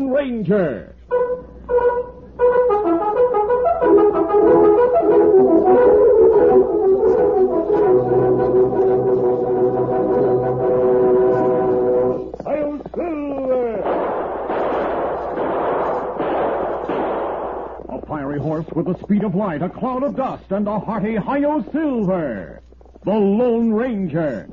Lone Ranger. Hail Silver! A fiery horse with the speed of light, a cloud of dust, and a hearty Hi-Yo Silver, the Lone Ranger.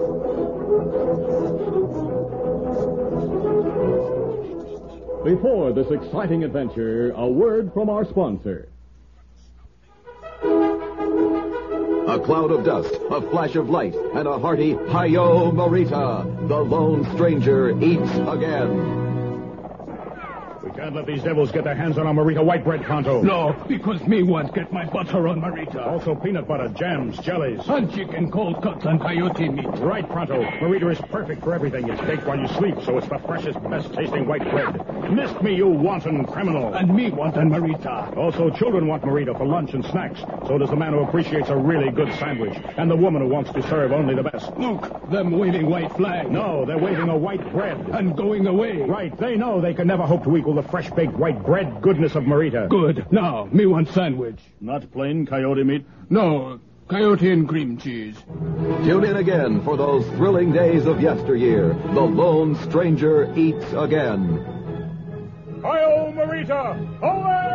Before this exciting adventure, a word from our sponsor. A cloud of dust, a flash of light, and a hearty Hi-Yo Marita. The Lone Stranger eats again. We can't let these devils get their hands on our Marita white bread, Tonto. No, because me once get my butter on Marita. Also peanut butter, jams, jellies. And chicken, cold cuts, and coyote meat. Right, Pronto. Marita is perfect for everything. It's baked while you sleep, so it's the freshest, best-tasting white bread. Missed me, you wanton criminal. And me want an Marita. Also, children want Marita for lunch and snacks. So does the man who appreciates a really good sandwich. And the woman who wants to serve only the best. Look, them waving white flag. No, they're waving a white bread. And going away. Right, they know they can never hope to equal the fresh-baked white bread goodness of Marita. Good. Now, me want sandwich. Not plain coyote meat? No, coyote and cream cheese. Tune in again for those thrilling days of yesteryear. The Lone Stranger eats again. Hi-yo, Marita! Away!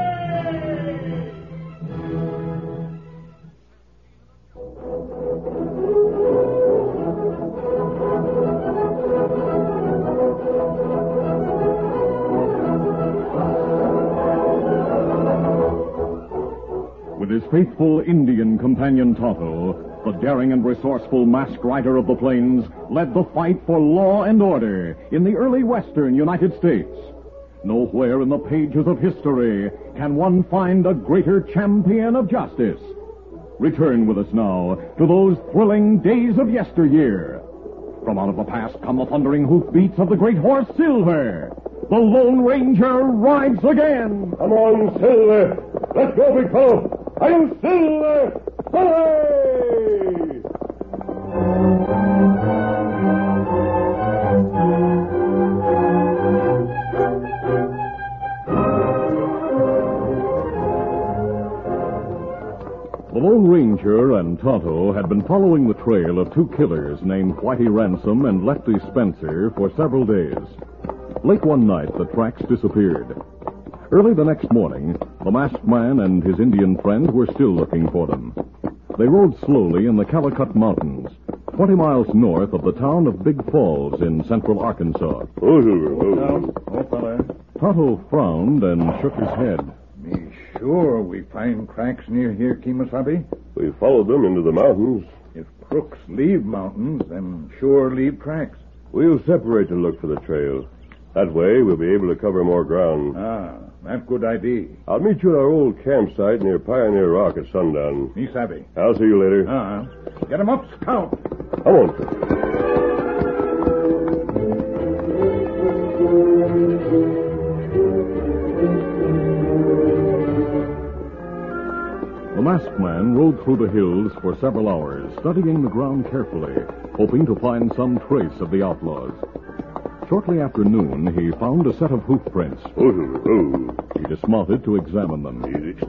With his faithful Indian companion Tonto, the daring and resourceful masked rider of the plains led the fight for law and order in the early western United States. Nowhere in the pages of history can one find a greater champion of justice. Return with us now to those thrilling days of yesteryear. From out of the past come the thundering hoofbeats of the great horse Silver. The Lone Ranger rides again. Come on, Silver. Let's go, big fellow. I'm Silver. Hooray! The Lone Ranger and Tonto had been following the trail of two killers named Whitey Ransom and Lefty Spencer for several days. Late one night, the tracks disappeared. Early the next morning, the masked man and his Indian friend were still looking for them. They rode slowly in the Calicut Mountains, 20 miles north of the town of Big Falls in central Arkansas. Tonto frowned and shook his head. Me sure we find tracks near here, Kemosabe. We followed them into the mountains. If crooks leave mountains, them sure leave tracks. We'll separate to look for the trail. That way, we'll be able to cover more ground. Ah, that's good idea. I'll meet you at our old campsite near Pioneer Rock at sundown. Me savvy. I'll see you later. Get 'em up, Scout. Come on. The masked man rode through the hills for several hours, studying the ground carefully, hoping to find some trace of the outlaws. Shortly after noon, he found a set of hoof prints. He dismounted to examine them.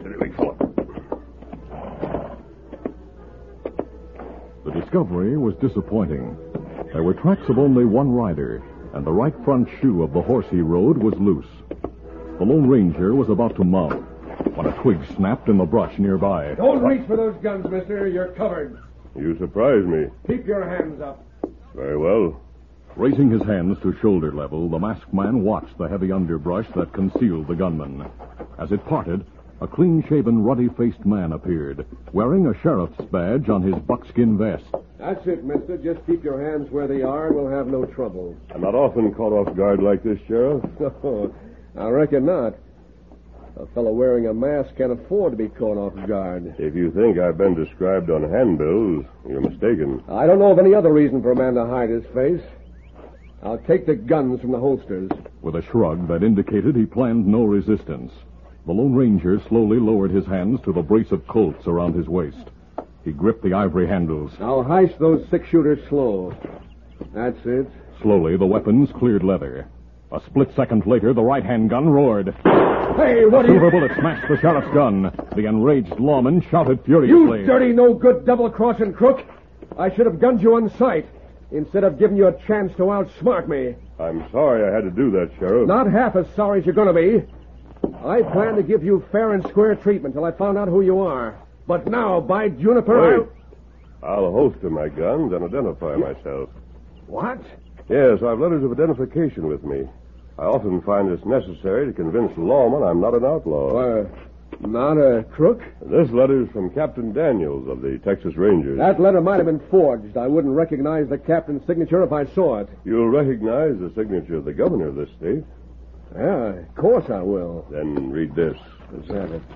The discovery was disappointing. There were tracks of only one rider, and the right front shoe of the horse he rode was loose. The Lone Ranger was about to mount when a twig snapped in the brush nearby. Don't reach for those guns, mister. You're covered. You surprised me. Keep your hands up. Very well. Raising his hands to shoulder level, the masked man watched the heavy underbrush that concealed the gunman. As it parted, a clean-shaven, ruddy-faced man appeared, wearing a sheriff's badge on his buckskin vest. That's it, mister. Just keep your hands where they are and we'll have no trouble. I'm not often caught off guard like this, Sheriff. I reckon not. A fellow wearing a mask can't afford to be caught off guard. If you think I've been described on handbills, you're mistaken. I don't know of any other reason for a man to hide his face. I'll take the guns from the holsters. With a shrug that indicated he planned no resistance, the Lone Ranger slowly lowered his hands to the brace of Colts around his waist. He gripped the ivory handles. I'll heist those six-shooters slow. That's it. Slowly, the weapons cleared leather. A split second later, the right-hand gun roared. Hey, A what are silver you... bullet smashed the sheriff's gun. The enraged lawman shouted You furiously. dirty, no-good, double-crossing crook. I should have gunned you on sight instead of giving you a chance to outsmart me. I'm sorry I had to do that, Sheriff. Not half as sorry as you're going to be. I planned to give you fair and square treatment till I found out who you are. But now, by Juniper, Wait. I'll holster my guns and identify myself. What? Yes, I've letters of identification with me. I often find it's necessary to convince lawmen I'm not an outlaw. Not a crook? This letter's from Captain Daniels of the Texas Rangers. That letter might have been forged. I wouldn't recognize the captain's signature if I saw it. You'll recognize the signature of the governor of this state. Yeah, of course I will. Then read this. Let's have it.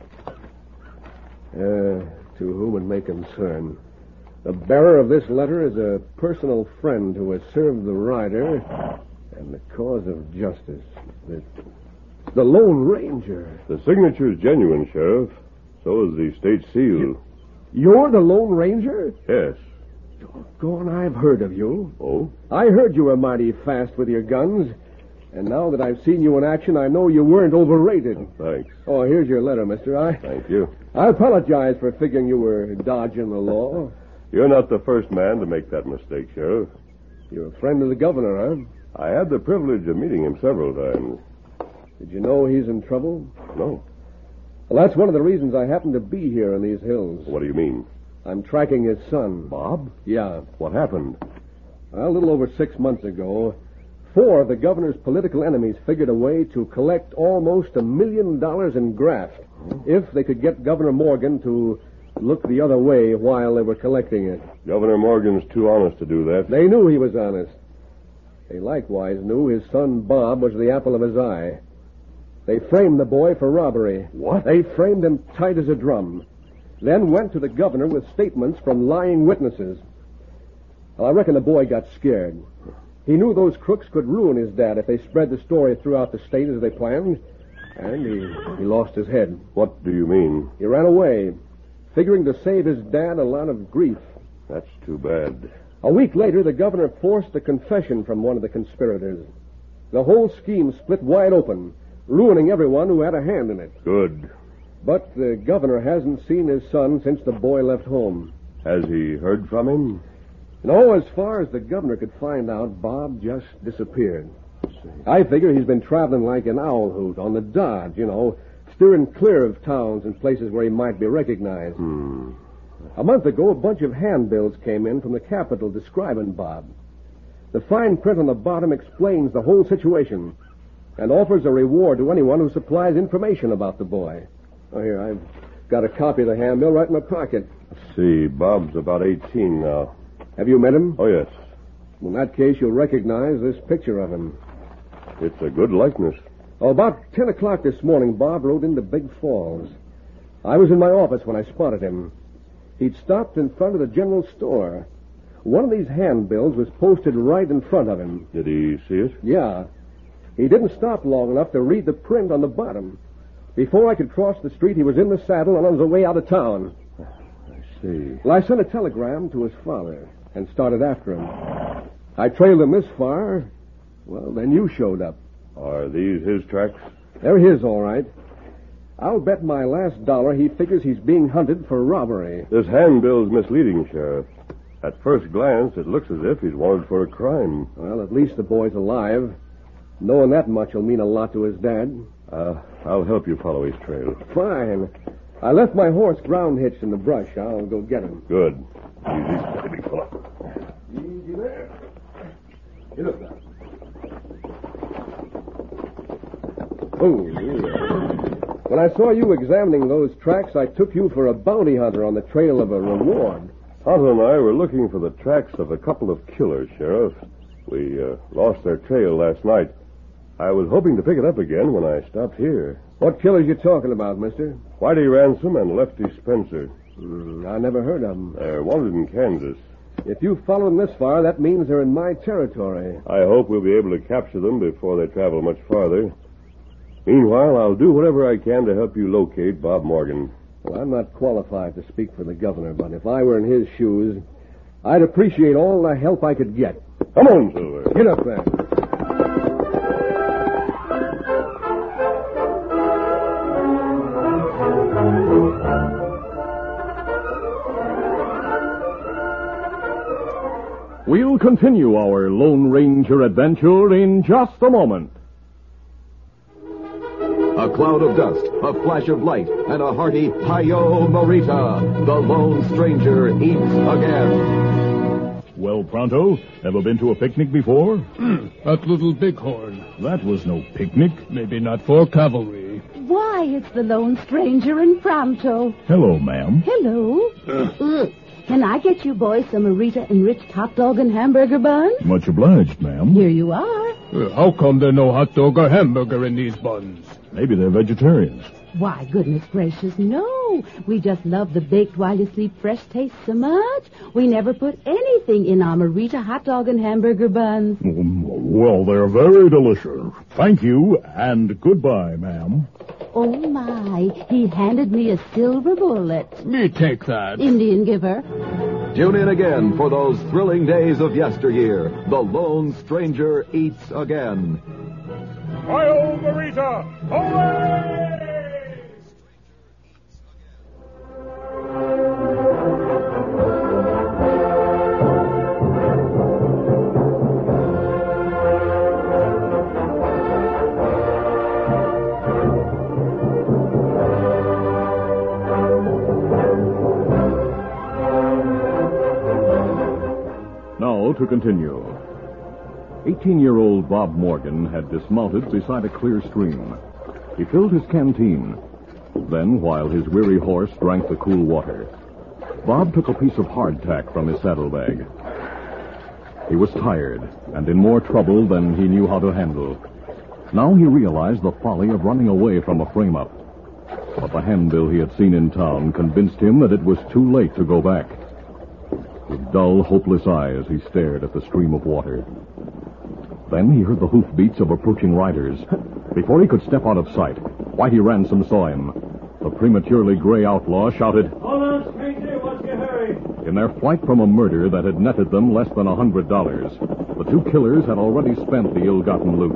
To whom it may concern. The bearer of this letter is a personal friend who has served the rider and the cause of justice. The Lone Ranger. The signature's genuine, Sheriff. So is the state seal. You're the Lone Ranger? Yes. Doggone, I've heard of you. Oh? I heard you were mighty fast with your guns. And now that I've seen you in action, I know you weren't overrated. Thanks. Oh, here's your letter, mister. Thank you. I apologize for figuring you were dodging the law. You're not the first man to make that mistake, Sheriff. You're a friend of the governor, huh? I had the privilege of meeting him several times. Did you know he's in trouble? No. Well, that's one of the reasons I happen to be here in these hills. What do you mean? I'm tracking his son. Bob? Yeah. What happened? Well, a little over 6 months ago, 4 of the governor's political enemies figured a way to collect almost $1 million in graft if they could get Governor Morgan to look the other way while they were collecting it. Governor Morgan's too honest to do that. They knew he was honest. They likewise knew his son Bob was the apple of his eye. They framed the boy for robbery. What? They framed him tight as a drum. Then went to the governor with statements from lying witnesses. Well, I reckon the boy got scared. He knew those crooks could ruin his dad if they spread the story throughout the state as they planned. And he lost his head. What do you mean? He ran away, figuring to save his dad a lot of grief. That's too bad. A week later, the governor forced a confession from one of the conspirators. The whole scheme split wide open, ruining everyone who had a hand in it. Good. But the governor hasn't seen his son since the boy left home. Has he heard from him? No, as far as the governor could find out, Bob just disappeared. I figure he's been traveling like an owl hoot on the dodge, steering clear of towns and places where he might be recognized. A month ago, a bunch of handbills came in from the capital describing Bob. The fine print on the bottom explains the whole situation and offers a reward to anyone who supplies information about the boy. Oh, here, I've got a copy of the handbill right in my pocket. Let's see, Bob's about 18 now. Have you met him? Oh, yes. In that case, you'll recognize this picture of him. It's a good likeness. Oh, about 10 o'clock this morning, Bob rode into Big Falls. I was in my office when I spotted him. He'd stopped in front of the general store. One of these handbills was posted right in front of him. Did he see it? Yeah. He didn't stop long enough to read the print on the bottom. Before I could cross the street, he was in the saddle and on his way out of town. I see. Well, I sent a telegram to his father and started after him. I trailed him this far. Well, then you showed up. Are these his tracks? They're his, all right. I'll bet my last dollar he figures he's being hunted for robbery. This handbill's misleading, Sheriff. At first glance, it looks as if he's wanted for a crime. Well, at least the boy's alive. Knowing that much will mean a lot to his dad. I'll help you follow his trail. Fine. I left my horse ground hitched in the brush. I'll go get him. Good. Easy, steady, big fella. Easy there. Get up now. Oh, yeah. When I saw you examining those tracks, I took you for a bounty hunter on the trail of a reward. Tonto and I were looking for the tracks of a couple of killers, Sheriff. We lost their trail last night. I was hoping to pick it up again when I stopped here. What killers you talking about, mister? Whitey Ransom and Lefty Spencer. I never heard of them. They're wanted in Kansas. If you follow them this far, that means they're in my territory. I hope we'll be able to capture them before they travel much farther. Meanwhile, I'll do whatever I can to help you locate Bob Morgan. Well, I'm not qualified to speak for the governor, but if I were in his shoes, I'd appreciate all the help I could get. Come on, Silver. Get up there. continue our Lone Ranger adventure in just a moment. A cloud of dust, a flash of light, and a hearty Hi-Yo Morita. The Lone Stranger eats again. Well, Pronto, ever been to a picnic before? At Little Bighorn. That was no picnic. Maybe not for cavalry. Why, it's the Lone Stranger in Pronto. Hello, ma'am. Hello. Can I get you boys some Morita-enriched hot dog and hamburger buns? Much obliged, ma'am. Here you are. How come there no hot dog or hamburger in these buns? Maybe they're vegetarians. Why, goodness gracious, no. We just love the baked while you sleep fresh taste so much. We never put anything in our Morita hot dog and hamburger buns. Well, they're very delicious. Thank you, and goodbye, ma'am. Oh, my. He handed me a silver bullet. Me take that. Indian giver. Tune in again for those thrilling days of yesteryear. The Lone Stranger eats again. Hi-yo, Morita! Hooray! Now to continue. 18-year-old Bob Morgan had dismounted beside a clear stream. He filled his canteen. Then, while his weary horse drank the cool water, Bob took a piece of hardtack from his saddlebag. He was tired and in more trouble than he knew how to handle. Now he realized the folly of running away from a frame-up. But the handbill he had seen in town convinced him that it was too late to go back. With dull, hopeless eyes, he stared at the stream of water. Then he heard the hoofbeats of approaching riders. Before he could step out of sight, Whitey Ransom saw him. The prematurely gray outlaw shouted, "Hold on, stranger. What's your hurry?" In their flight from a murder that had netted them less than $100, the two killers had already spent the ill-gotten loot.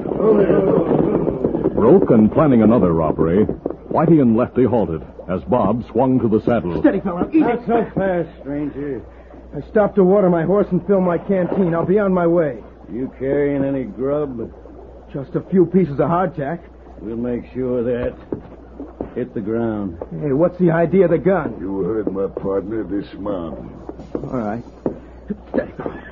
Broke and planning another robbery, Whitey and Lefty halted as Bob swung to the saddle. Steady, fella. Easy. Not so fast, stranger. I stopped to water my horse and fill my canteen. I'll be on my way. You carrying any grub? Just a few pieces of hardtack. We'll make sure of that. Hit the ground. Hey, what's the idea of the gun? You heard my partner dismount. All right. Steady.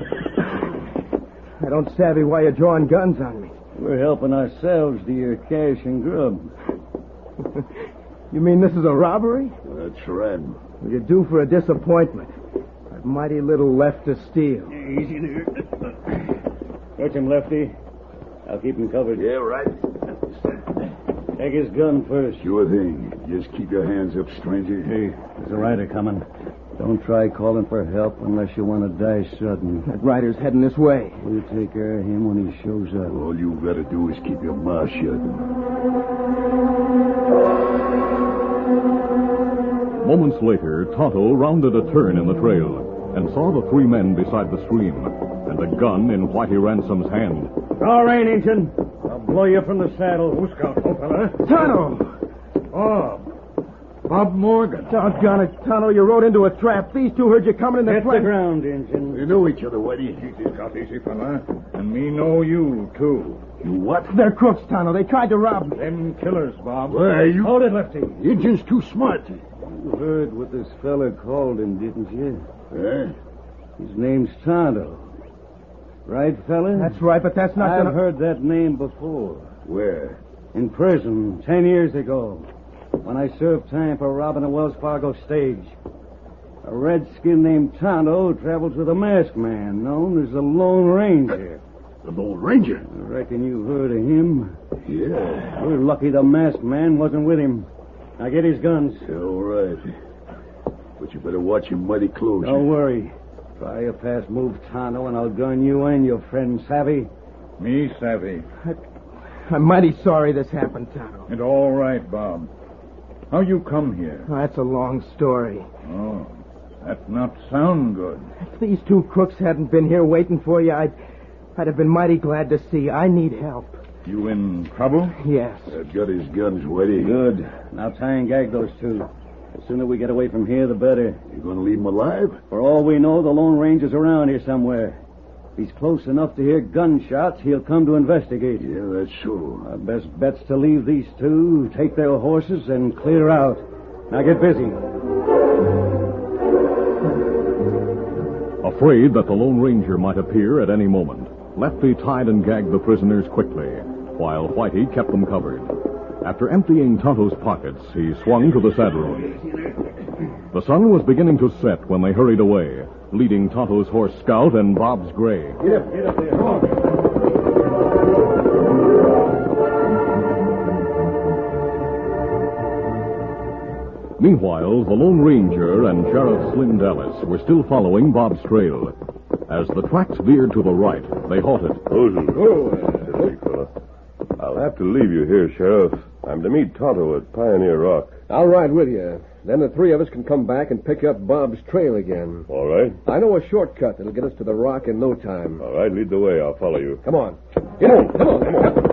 I don't savvy why you're drawing guns on me. We're helping ourselves to your cash and grub. You mean this is a robbery? That's right. Well, you're due for a disappointment. I've mighty little left to steal. Easy there. Catch him, Lefty. I'll keep him covered. Yeah, right. Take his gun first. Sure thing. Just keep your hands up, stranger. Hey, there's a rider coming. Don't try calling for help unless you want to die sudden. That rider's heading this way. We'll take care of him when he shows up. All you gotta do is keep your mouth shut. Moments later, Tonto rounded a turn in the trail and saw the three men beside the stream and a gun in Whitey Ransom's hand. All right, Injun. I'll blow you from the saddle. Who's got fella? Tonto! Oh, Bob Morgan. Doggone it, Tonto, you rode into a trap. These two heard you coming in the Hit the ground, Injun. We know each other, Whitey. Keep this out easy, fella. And me know you, too. You what? They're crooks, Tonto. They tried to rob me. Them killers, Bob. Why, you... Hold it, Lefty. Injun's too smart. You heard what this fella called him, didn't you? Eh? His name's Tonto. Right, fella? That's right, but that's not I've heard that name before. Where? In prison, 10 years ago, when I served time for robbing a Wells Fargo stage. A redskin named Tonto travels with a masked man known as the Lone Ranger. The Lone Ranger? I reckon you heard of him. Yeah. We're lucky the masked man wasn't with him. Now get his guns. All right. But you better watch him mighty close. Don't worry. Try a fast move, Tonto, and I'll gun you and your friend Savvy. Me, Savvy. I'm mighty sorry this happened, Tonto. And all right, Bob. How you come here? Oh, that's a long story. Oh, that not sound good. If these two crooks hadn't been here waiting for you, I'd have been mighty glad to see. I need help. You in trouble? Yes. I've got his guns, Whitey. Good. Now tie and gag those two. The sooner we get away from here, the better. You gonna leave him alive? For all we know, the Lone Ranger's around here somewhere. If he's close enough to hear gunshots, he'll come to investigate. Yeah, that's so. Our best bet's to leave these two, take their horses, and clear out. Now get busy. Afraid that the Lone Ranger might appear at any moment, Lefty tied and gagged the prisoners quickly, while Whitey kept them covered. After emptying Tonto's pockets, he swung to the saddle. The sun was beginning to set when they hurried away, leading Tonto's horse Scout and Bob's Gray. Get up there. Come on. Meanwhile, the Lone Ranger and Sheriff Slim Dallas were still following Bob's trail. As the tracks veered to the right, they halted. Steady, fella. I'll have to leave you here, Sheriff. I'm to meet Tonto at Pioneer Rock. I'll ride with you. Then the three of us can come back and pick up Bob's trail again. All right. I know a shortcut that'll get us to the rock in no time. All right, lead the way. I'll follow you. Come on. Get on. Come on.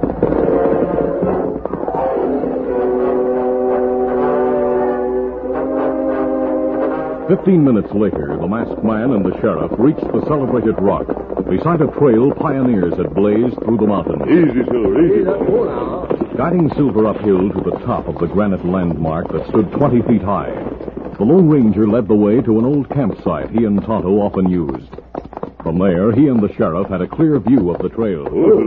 15 minutes later, the masked man and the sheriff reached the celebrated rock, beside a trail pioneers had blazed through the mountains. Easy, Silver, easy. Guiding Silver uphill to the top of the granite landmark that stood 20 feet high, the Lone Ranger led the way to an old campsite he and Tonto often used. From there, he and the sheriff had a clear view of the trail.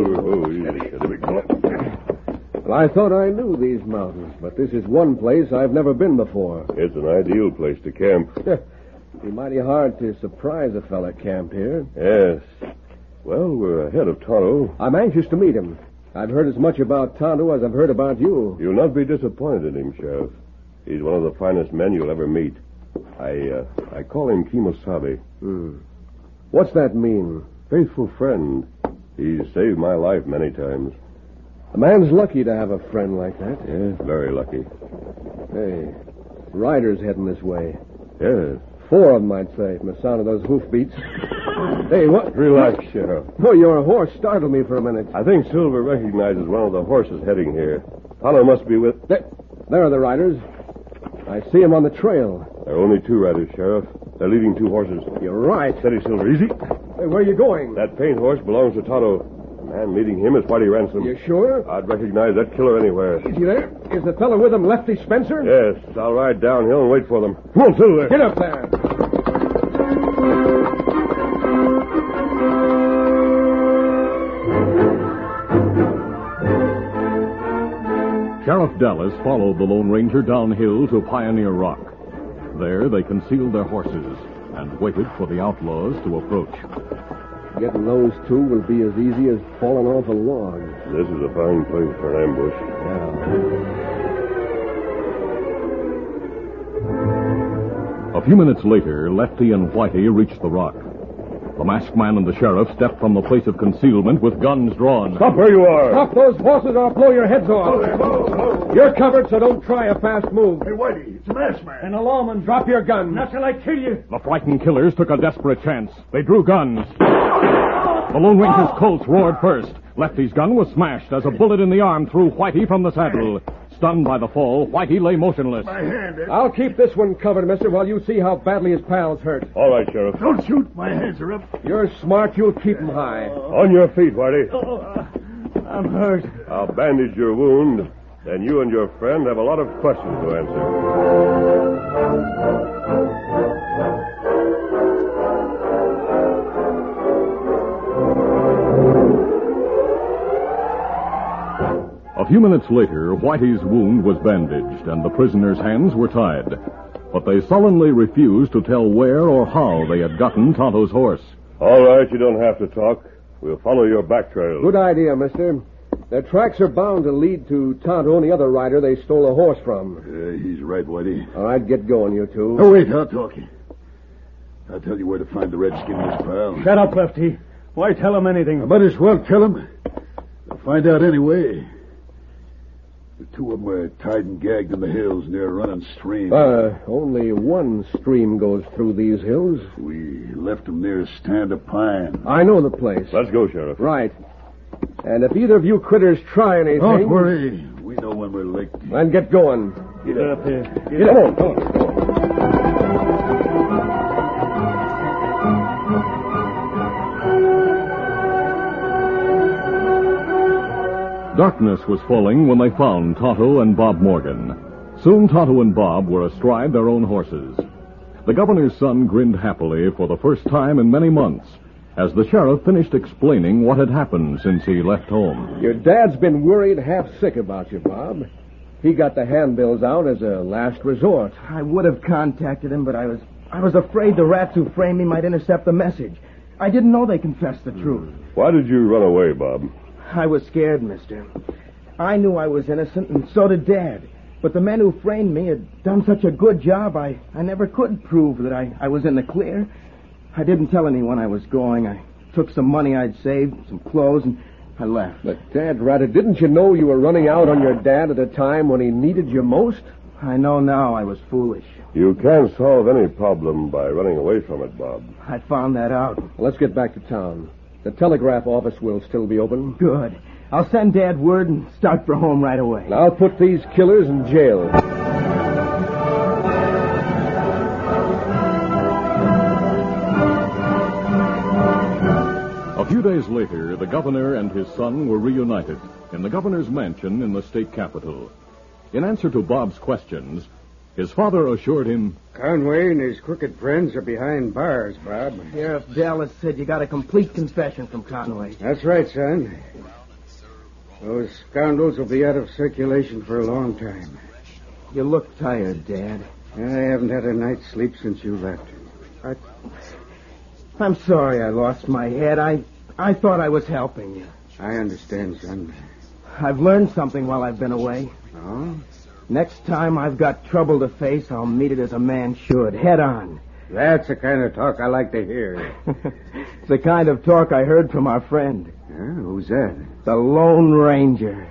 Well, I thought I knew these mountains, but this is one place I've never been before. It's an ideal place to camp. It'd be mighty hard to surprise a fella camped here. Yes. Well, we're ahead of Tonto. I'm anxious to meet him. I've heard as much about Tonto as I've heard about you. You'll not be disappointed in him, Sheriff. He's one of the finest men you'll ever meet. I call him Kimosabe. What's that mean? Faithful friend. He's saved my life many times. A man's lucky to have a friend like that. Yes, very lucky. Hey, riders heading this way. Yes. 4 of them, I'd say, from the sound of those hoofbeats. Hey, what? Relax, Sheriff. Oh, your horse startled me for a minute. I think Silver recognizes one of the horses heading here. Tonto must be with... There are the riders. I see them on the trail. There are only 2 riders, Sheriff. They're leading 2 horses. You're right. Steady, Silver. Easy. Hey, where are you going? That paint horse belongs to Tonto. The man leading him is Whitey Ransom. You sure? I'd recognize that killer anywhere. Is he there? Is the fellow with him Lefty Spencer? Yes. I'll ride downhill and wait for them. Come on, Silver. Get up there. Sheriff Dallas followed the Lone Ranger downhill to Pioneer Rock. There, they concealed their horses and waited for the outlaws to approach. Getting those 2 will be as easy as falling off a log. This is a fine place for an ambush. Yeah. A few minutes later, Lefty and Whitey reached the rock. The masked man and the sheriff stepped from the place of concealment with guns drawn. Stop where you are. Stop those horses or I'll blow your heads off. You're covered, so don't try a fast move. Hey, Whitey, it's a masked man. And a lawman, drop your gun. Not till I kill you. The frightened killers took a desperate chance. They drew guns. The Lone Ranger's Colts roared first. Lefty's gun was smashed as a bullet in the arm threw Whitey from the saddle. Stunned by the fall, Whitey lay motionless. My hand. I'll keep this one covered, mister, while you see how badly his pal's hurt. All right, Sheriff. Don't shoot. My hands are up. You're smart. You'll keep them high. On your feet, Whitey. I'm hurt. I'll bandage your wound. Then you and your friend have a lot of questions to answer. A few minutes later, Whitey's wound was bandaged and the prisoner's hands were tied. But they sullenly refused to tell where or how they had gotten Tonto's horse. All right, you don't have to talk. We'll follow your back trail. Good idea, mister. Their tracks are bound to lead to Tonto and the other rider they stole a horse from. He's right, Whitey. All right, get going, you 2. Oh, wait, I'll talk. I'll tell you where to find the redskin, Miss Pal. Shut up, Lefty. Why tell him anything? I might as well tell him. They'll find out anyway. The 2 of them are tied and gagged in the hills near a running stream. Only one stream goes through these hills. We left them near a stand of pine. I know the place. Let's go, Sheriff. Right. And if either of you critters try anything... Don't worry. We know when we're licked. Then get going. Get up here. Get up. Come on. Darkness was falling when they found Tonto and Bob Morgan. Soon Tonto and Bob were astride their own horses. The governor's son grinned happily for the first time in many months as the sheriff finished explaining what had happened since he left home. Your dad's been worried half sick about you, Bob. He got the handbills out as a last resort. I would have contacted him, but I was afraid the rats who framed me might intercept the message. I didn't know they confessed the truth. Why did you run away, Bob? I was scared, mister. I knew I was innocent, and so did Dad. But the men who framed me had done such a good job, I never could prove that I was in the clear. I didn't tell anyone I was going. I took some money I'd saved, some clothes, and I left. But, Dad Ratted, didn't you know you were running out on your dad at a time when he needed you most? I know now I was foolish. You can't solve any problem by running away from it, Bob. I found that out. Well, let's get back to town. The telegraph office will still be open. Good. I'll send Dad word and start for home right away. And I'll put these killers in jail. A few days later, the governor and his son were reunited in the governor's mansion in the state capital. In answer to Bob's questions, his father assured him, Conway and his crooked friends are behind bars, Bob. Sheriff Dallas said you got a complete confession from Conway. That's right, son. Those scoundrels will be out of circulation for a long time. You look tired, Dad. I haven't had a night's sleep since you left. I'm sorry I lost my head. I thought I was helping you. I understand, son. I've learned something while I've been away. Oh? Next time I've got trouble to face, I'll meet it as a man should, head on. That's the kind of talk I like to hear. It's the kind of talk I heard from our friend. Who's that? The Lone Ranger.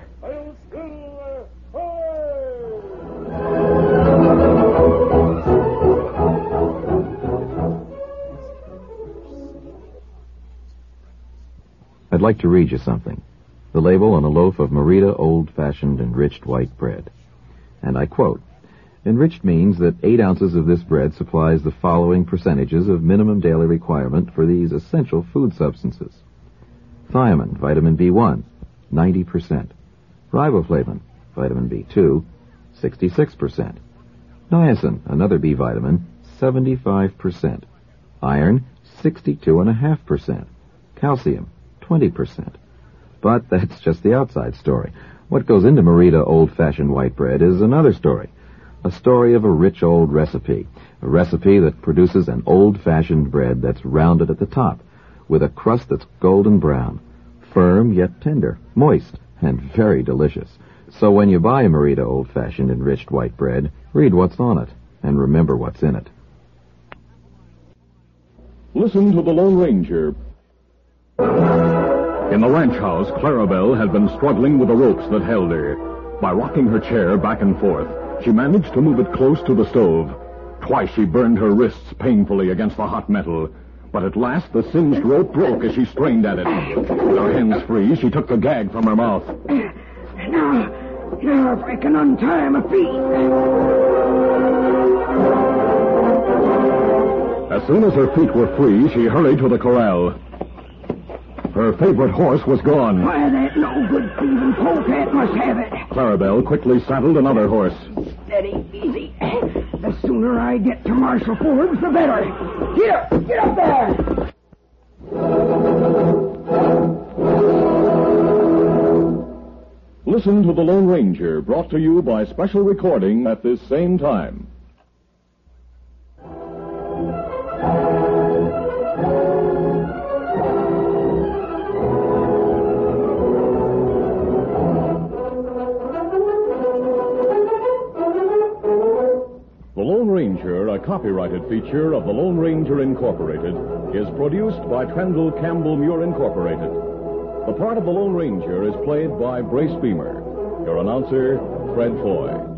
I'd like to read you something. The label on a loaf of Merita old-fashioned enriched white bread. And I quote, Enriched means that 8 ounces of this bread supplies the following percentages of minimum daily requirement for these essential food substances. Thiamine, vitamin B1, 90%. Riboflavin, vitamin B2, 66%. Niacin, another B vitamin, 75%. Iron, 62.5%. Calcium, 20%. But that's just the outside story. What goes into Merita old-fashioned white bread is another story. A story of a rich old recipe. A recipe that produces an old-fashioned bread that's rounded at the top, with a crust that's golden brown, firm yet tender, moist, and very delicious. So when you buy a Merita old-fashioned enriched white bread, read what's on it, and remember what's in it. Listen to the Lone Ranger. In the ranch house, Clarabelle had been struggling with the ropes that held her. By rocking her chair back and forth, she managed to move it close to the stove. Twice she burned her wrists painfully against the hot metal. But at last the singed rope broke as she strained at it. With her hands free, she took the gag from her mouth. Now if I can untie my feet. As soon as her feet were free, she hurried to the corral. Her favorite horse was gone. Why, that no-good thieving polecat must have it. Clarabelle quickly saddled another horse. Steady, easy. The sooner I get to Marshal Forbes, the better. Get up there! Listen to The Lone Ranger, brought to you by special recording at this same time. The Lone Ranger, a copyrighted feature of the Lone Ranger Incorporated, is produced by Trendle Campbell Muir Incorporated. The part of the Lone Ranger is played by Brace Beamer. Your announcer, Fred Foy.